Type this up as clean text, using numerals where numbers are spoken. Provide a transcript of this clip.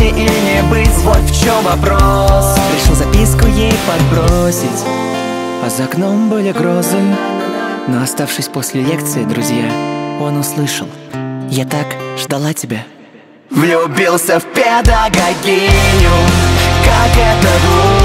или не быть, вот в чем вопрос. Решил записку ей подбросить, а за окном были грозы. Но оставшись после лекции, друзья, он услышал: я так ждала тебя. Влюбился в педагогиню, как это глупо.